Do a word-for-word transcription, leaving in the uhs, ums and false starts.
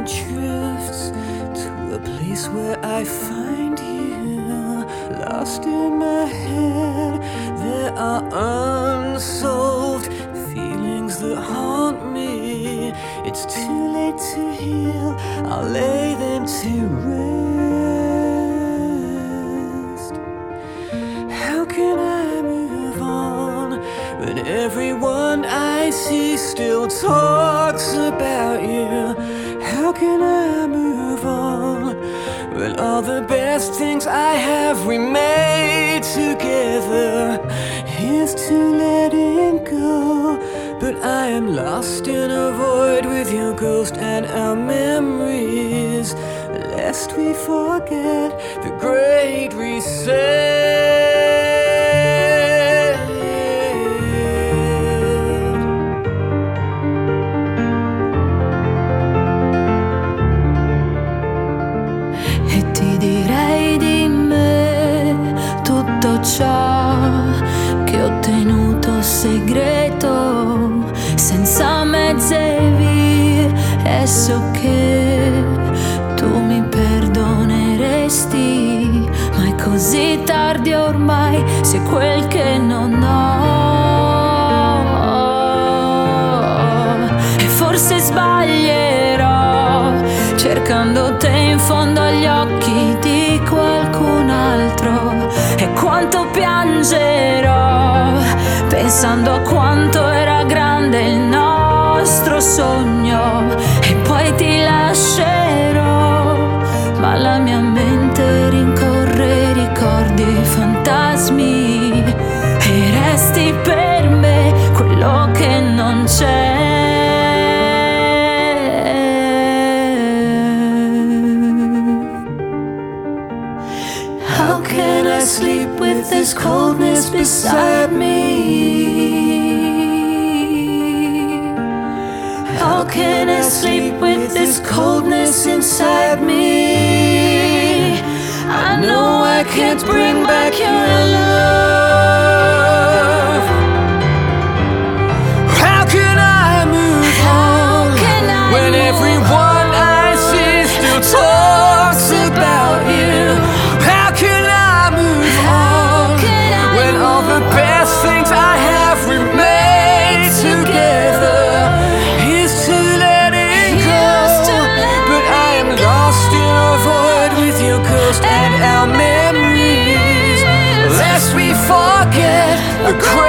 drifts to a place where I find you. Lost in my head, there are unsolved feelings that haunt me. It's too late to heal, I'll lay them to rest. How can I move on when everyone I see still talks about you? How can I move on when all the best things I have we made together? Here's to letting go, but I am lost in a void with your ghost and our memories, lest we forget the great reset. E ti direi di me tutto ciò che ho tenuto segreto, senza mezze vie, e so che tu mi perdoneresti, ma è così tardi ormai, se quel che non ho. E forse sbaglierò cercando te in fondo agli occhi di qualcun altro, e quanto piangerò pensando a quanto era grande il nostro sogno, e poi ti lascerò, ma la mia mente rincorre ricordi e fantasmi, e resti per me quello che non c'è. How can I sleep with this coldness beside me? How can I sleep with this coldness inside me? I know I can't bring back your love. How can I move on when everyone I see still talks about you? How can I move on when all the best things I have we made together? Here's to letting go, but I am lost in a void with your ghost and our memories, lest we forget the crazy